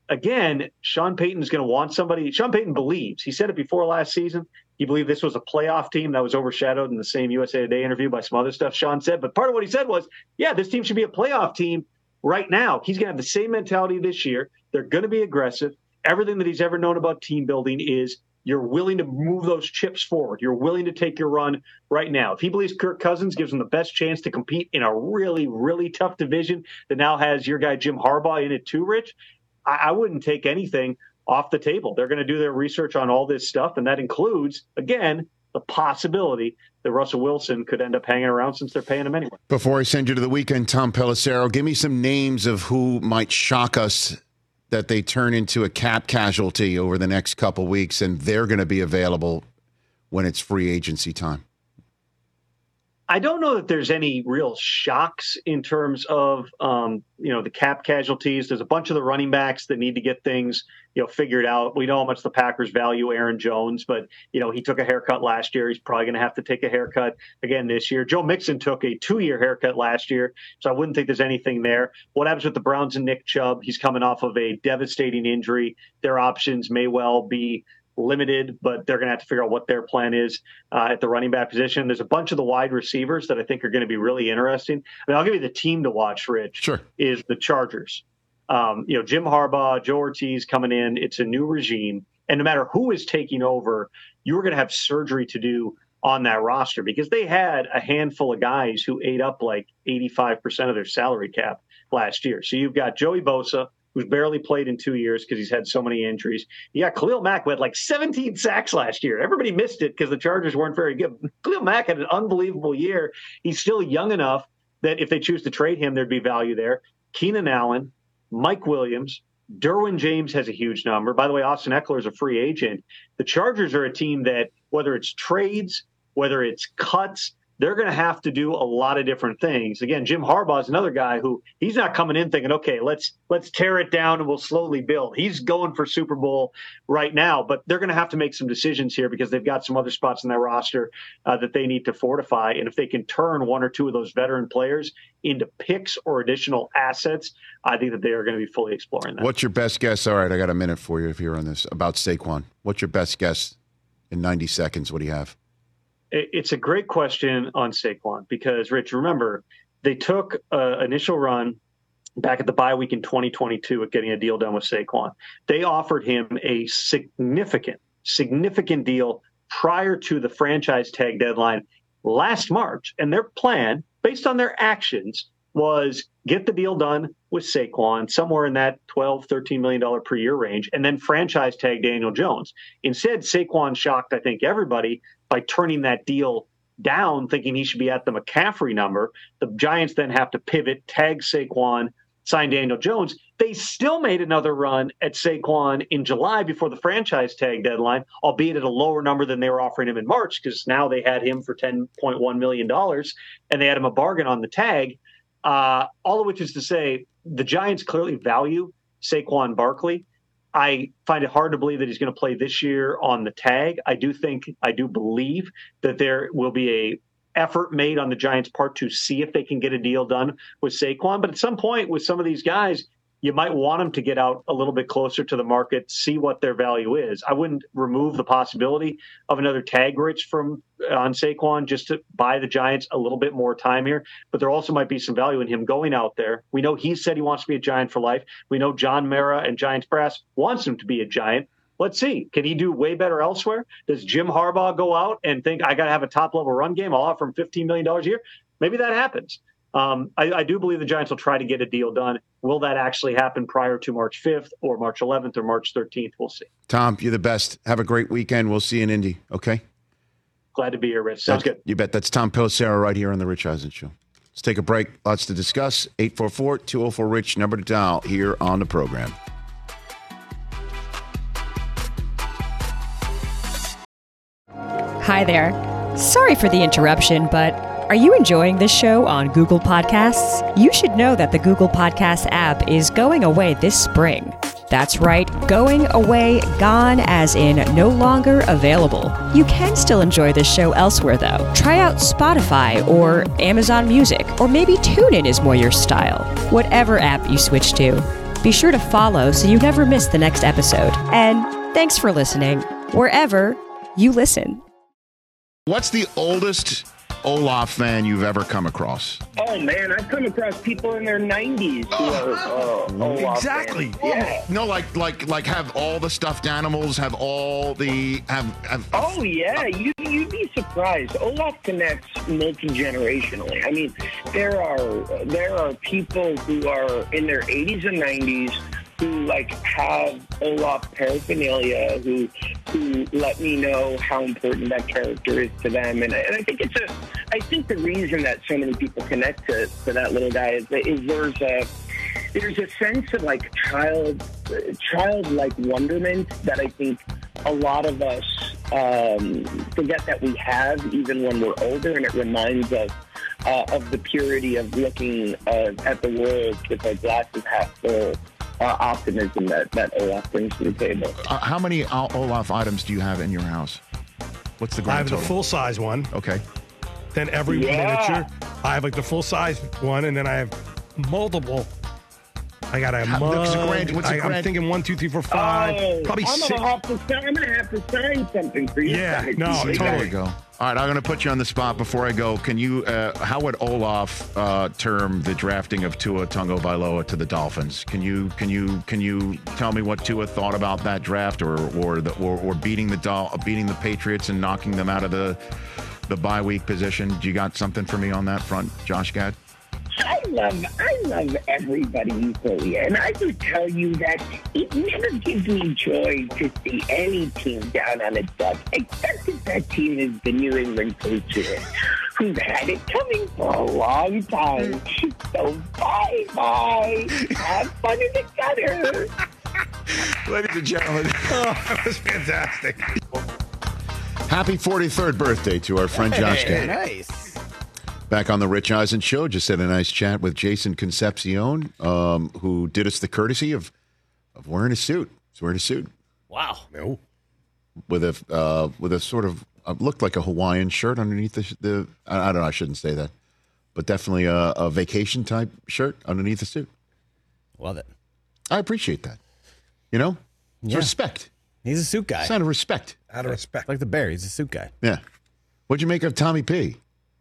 again, Sean Payton's going to want somebody. Sean Payton believes, he said it before last season, he believed this was a playoff team. That was overshadowed in the same U S A Today interview by some other stuff Sean said. But part of what he said was, yeah, this team should be a playoff team right now. He's going to have the same mentality this year. They're going to be aggressive. Everything that he's ever known about team building is you're willing to move those chips forward. You're willing to take your run right now. If he believes Kirk Cousins gives him the best chance to compete in a really, really tough division that now has your guy Jim Harbaugh in it too, Rich, I, I wouldn't take anything off the table. They're going to do their research on all this stuff, and that includes, again, the possibility that Russell Wilson could end up hanging around since they're paying him anyway. Before I send you to the weekend, Tom Pelissero, give me some names of who might shock us that they turn into a cap casualty over the next couple weeks, and they're going to be available when it's free agency time. I don't know that there's any real shocks in terms of, um, you know, the cap casualties. There's a bunch of the running backs that need to get things, you know, figured out. We know how much the Packers value Aaron Jones, but, you know, he took a haircut last year. He's probably going to have to take a haircut again this year. Joe Mixon took a two-year haircut last year, so I wouldn't think there's anything there. What happens with the Browns and Nick Chubb? He's coming off of a devastating injury. Their options may well be limited, but they're going to have to figure out what their plan is uh, at the running back position. There's a bunch of the wide receivers that I think are going to be really interesting. I mean, I'll give you the team to watch, Rich. Sure. Is the Chargers. Um, you know, Jim Harbaugh, Joe Ortiz coming in. It's a new regime. And no matter who is taking over, you're going to have surgery to do on that roster because they had a handful of guys who ate up like eighty-five percent of their salary cap last year. So you've got Joey Bosa, who's barely played in two years because he's had so many injuries. You got Khalil Mack, who had like seventeen sacks last year. Everybody missed it because the Chargers weren't very good. Khalil Mack had an unbelievable year. He's still young enough that if they choose to trade him, there'd be value there. Keenan Allen, Mike Williams, Derwin James has a huge number. By the way, Austin Eckler is a free agent. The Chargers are a team that, whether it's trades, whether it's cuts, they're going to have to do a lot of different things. Again, Jim Harbaugh is another guy who he's not coming in thinking, okay, let's let's tear it down and we'll slowly build. He's going for Super Bowl right now, but they're going to have to make some decisions here because they've got some other spots in their roster uh, that they need to fortify. And if they can turn one or two of those veteran players into picks or additional assets, I think that they are going to be fully exploring that. What's your best guess? All right, I got a minute for you if you're on this, about Saquon. What's your best guess in ninety seconds? What do you have? It's a great question on Saquon because, Rich, remember, they took an initial run back at the bye week in twenty twenty-two at getting a deal done with Saquon. They offered him a significant, significant deal prior to the franchise tag deadline last March. And their plan, based on their actions, was get the deal done with Saquon somewhere in that twelve, thirteen million dollars per year range, and then franchise tag Daniel Jones. Instead, Saquon shocked, I think, everybody by turning that deal down, thinking he should be at the McCaffrey number. The Giants then have to pivot, tag Saquon, sign Daniel Jones. They still made another run at Saquon in July before the franchise tag deadline, albeit at a lower number than they were offering him in March, because now they had him for ten point one million dollars, and they had him a bargain on the tag. Uh, all of which is to say the Giants clearly value Saquon Barkley. I find it hard to believe that he's going to play this year on the tag. I do think, I do believe that there will be a effort made on the Giants' part to see if they can get a deal done with Saquon. But at some point with some of these guys, you might want them to get out a little bit closer to the market, see what their value is. I wouldn't remove the possibility of another tag rich from on Saquon just to buy the Giants a little bit more time here. But there also might be some value in him going out there. We know he said he wants to be a Giant for life. We know John Mara and Giants Brass wants him to be a Giant. Let's see. Can he do way better elsewhere? Does Jim Harbaugh go out and think, I got to have a top-level run game? I'll offer him fifteen million dollars a year? Maybe that happens. Um, I, I do believe the Giants will try to get a deal done. Will that actually happen prior to March fifth or March eleventh or March thirteenth? We'll see. Tom, you're the best. Have a great weekend. We'll see you in Indy, okay? Glad to be here, Rich. Sounds That's, good. You bet. That's Tom Pelissero right here on The Rich Eisen Show. Let's take a break. Lots to discuss. eight four four, two oh four, RICH, number to dial here on the program. Hi there. Sorry for the interruption, but are you enjoying this show on Google Podcasts? You should know that the Google Podcasts app is going away this spring. That's right, going away, gone as in no longer available. You can still enjoy this show elsewhere though. Try out Spotify or Amazon Music, or maybe TuneIn is more your style. Whatever app you switch to, Be sure to follow so you never miss the next episode. And thanks for listening, wherever you listen. What's the oldest Olaf fan you've ever come across? Oh man, I've come across people in their nineties who are uh, Olaf Exactly. fans. Yeah. No, like like like have all the stuffed animals, have all the have. have Oh yeah, you you'd be surprised. Olaf connects multi-generationally. I mean, there are there are people who are in their eighties and nineties who like have Olaf paraphernalia, who who let me know how important that character is to them, and, and I think it's a. I think the reason that so many people connect to, to that little guy is, is there's a there's a sense of like child childlike wonderment that I think a lot of us um, forget that we have even when we're older, and it reminds us uh, of the purity of looking uh, at the world with our glasses half full. Uh, optimism that, that Olaf brings to the table. Uh, how many Olaf items do you have in your house? What's the grand I have total? the full-size one. Okay. Then every Yeah. miniature. I have like the full-size one, and then I have multiple. I got a How- mug. what's the grand- what's the I, I'm grand- thinking one, two, three, four, five. Oh, probably I'm six. gonna have to sign, I'm gonna have to sign something for you. Yeah, guys. no, You There totally. you go. All right, I'm going to put you on the spot before I go. Can you, uh, how would Olaf uh, term the drafting of Tua Tagovailoa to the Dolphins? Can you, can you, can you tell me what Tua thought about that draft, or, or the, or, or beating the Dol- beating the Patriots and knocking them out of the, the bye week position? Do you got something for me on that front, Josh Gad? I love, I love everybody equally, and I would tell you that it never gives me joy to see any team down on its luck, except if that team is the New England Patriots, who've had it coming for a long time. So bye bye, have fun in the gutter. Ladies and gentlemen, Oh, that was fantastic. happy forty-third birthday to our friend Josh Hey, Gad. nice. Back on the Rich Eisen Show, just had a nice chat with Jason Concepcion, um, who did us the courtesy of of wearing a suit. He's wearing a suit Wow. No. with a uh, with a sort of uh, looked like a Hawaiian shirt underneath the, the I, I don't know, I shouldn't say that, but definitely a, a vacation type shirt underneath the suit. Love it. I appreciate that. You know, it's Yeah. respect. He's a suit guy. Sign of respect. Out of respect. Like the bear, he's a suit guy. Yeah. What'd you make of Tommy P?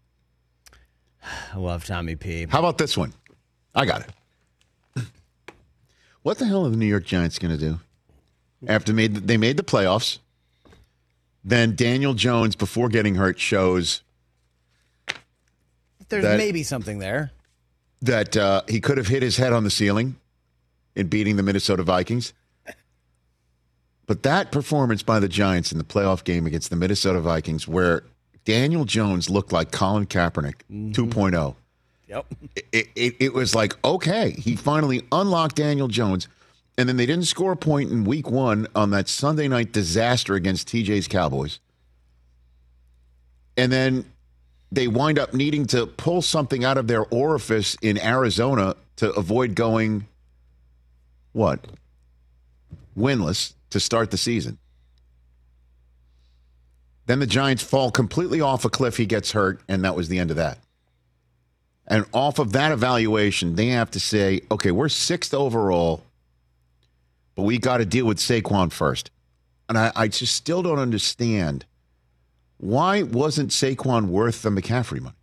I love Tommy P. How about this one? I got it. What the hell are the New York Giants going to do after made they made the playoffs? Then Daniel Jones, before getting hurt, shows There's that- maybe something there. that uh, he could have hit his head on the ceiling in beating the Minnesota Vikings. But that performance by the Giants in the playoff game against the Minnesota Vikings, where Daniel Jones looked like Colin Kaepernick Mm-hmm. two point oh. Yep. It, it, it was like, okay, he finally unlocked Daniel Jones. And then they didn't score a point in week one on that Sunday night disaster against T J's Cowboys. And then they wind up needing to pull something out of their orifice in Arizona to avoid going, what? Winless to start the season. Then the Giants fall completely off a cliff. He gets hurt, and that was the end of that. And off of that evaluation, they have to say, okay, we're sixth overall, but we got to deal with Saquon first. And I, I just still don't understand, why wasn't Saquon worth the McCaffrey money?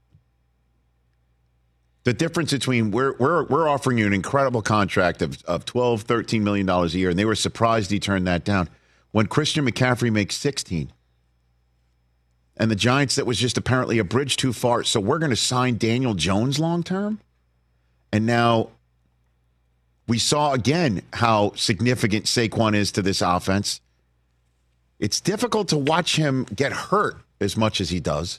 The difference between we're we're we're offering you an incredible contract of, of twelve, thirteen million dollars a year, and they were surprised he turned that down. When Christian McCaffrey makes sixteen. And the Giants, that was just apparently a bridge too far. So we're going to sign Daniel Jones long term. And now we saw again how significant Saquon is to this offense. It's difficult to watch him get hurt as much as he does.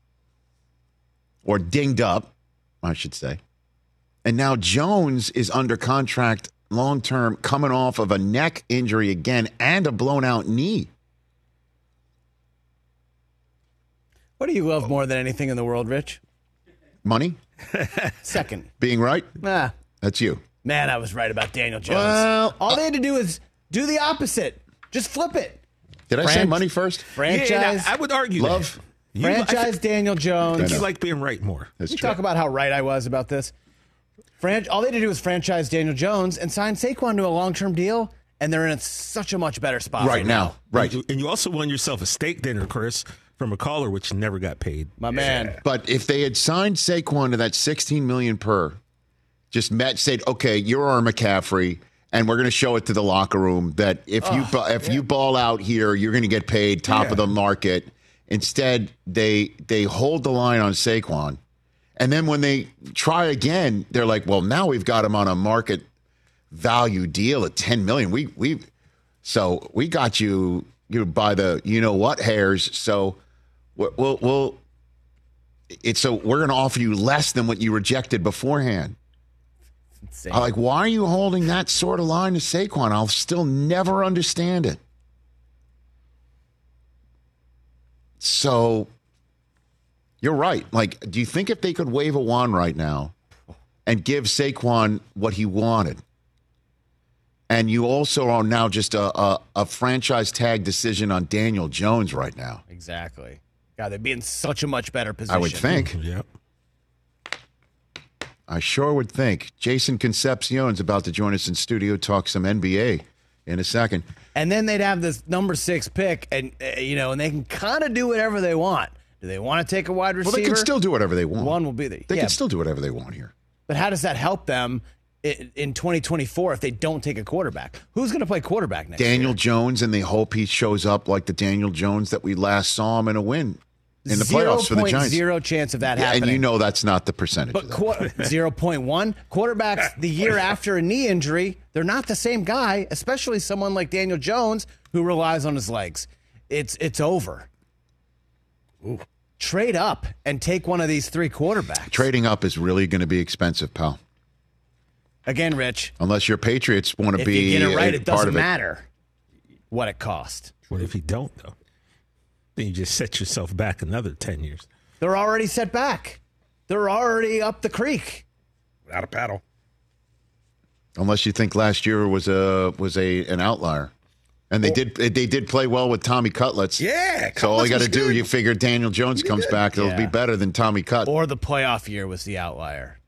Or dinged up, I should say. And now Jones is under contract long term, coming off of a neck injury again and a blown out knee. What do you love more than anything in the world, Rich? Money? Second. Being right? Nah. That's you. Man, I was right about Daniel Jones. Well, all they had to do is do the opposite. Just flip it. Did I Fran- say money first? Franchise. Yeah, yeah, I would argue Love. that. You- Franchise I thi- Daniel I Jones. think you like being right more. That's we true. talk about how right I was about this. Fran- all they had to do was franchise Daniel Jones and sign Saquon to a long-term deal, and they're in such a much better spot right, right now. Right. And you also won yourself a steak dinner, Chris, from a caller, which never got paid. My man. But if they had signed Saquon to that sixteen million dollars per, just met, said, okay, you're our McCaffrey, and we're going to show it to the locker room that if oh, you if yeah. you ball out here, you're going to get paid top yeah. of the market. Instead, they they hold the line on Saquon. And then when they try again, they're like, well, now we've got him on a market value deal at ten million dollars. We we so we got you you by the you know what hairs. So we'll we'll, we'll it's so we're going to offer you less than what you rejected beforehand. I'm like, why are you holding that sort of line to Saquon? I'll still never understand it. So you're right. Like, do you think if they could wave a wand right now and give Saquon what he wanted, and you also are now just a, a, a franchise tag decision on Daniel Jones right now? Exactly. God, they'd be in such a much better position. I would think. Yep. I sure would think. Jason Concepcion's about to join us in studio, talk some N B A in a second. And then they'd have this number six pick, and uh, you know, and they can kind of do whatever they want. Do they want to take a wide receiver? Well, they can still do whatever they want. One will be the They yeah, can still do whatever they want here. But how does that help them in, in twenty twenty-four if they don't take a quarterback? Who's going to play quarterback next Daniel year? Jones, and they hope he shows up like the Daniel Jones that we last saw him in a win in the playoffs for the Giants. Zero chance of that yeah, happening. And you know that's not the percentage. But qu- zero point one quarterbacks the year after a knee injury, they're not the same guy, especially someone like Daniel Jones who relies on his legs. It's it's over. Ooh. Trade up and take one of these three quarterbacks. Trading up is really going to be expensive, pal. Again, Rich. Unless your Patriots want to if be you get it right, a it part doesn't of it. matter what it cost. What if you don't, though? Then you just set yourself back another ten years. They're already set back. They're already up the creek. Without a paddle. Unless you think last year was a was a an outlier. And they did they did play well with Tommy Cutlets. Yeah. So all you got to do, you figure Daniel Jones comes back, it'll Yeah. be better than Tommy Cut. Or the playoff year was the outlier.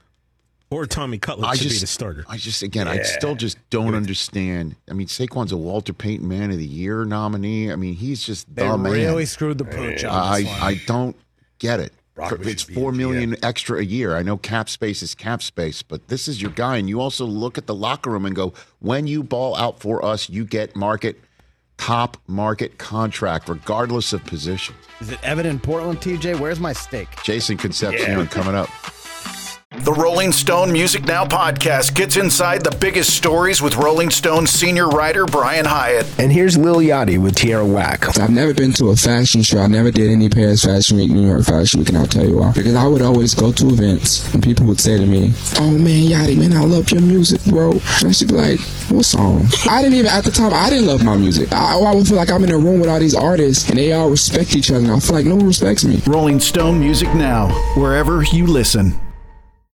Or Tommy Cutlets I should just, be the starter. I just, again, I Yeah. still just don't understand. I mean, Saquon's a Walter Payton Man of the Year nominee. I mean, he's just They the man. really screwed the pooch on I, this one. I don't get it. Brockman It's should be four in million G M. extra a year. I know cap space is cap space, but this is your guy. And you also look at the locker room and go, when you ball out for us, you get market, top market contract, regardless of position. Is it evident in Portland, T J? Where's my steak? Jason Concepcion Yeah. coming up. The Rolling Stone Music Now podcast gets inside the biggest stories with Rolling Stone senior writer Brian Hyatt. And here's Lil Yachty with Tierra Whack. I've never been to a fashion show. I never did any Paris Fashion Week, New York Fashion Week, and I'll tell you why. Because I would always go to events and people would say to me, "Oh man, Yachty, man, I love your music, bro." And I should be like, "What song?" I didn't even, at the time, I didn't love my music. I, I would feel like I'm in a room with all these artists and they all respect each other, and I feel like no one respects me. Rolling Stone Music Now, wherever you listen.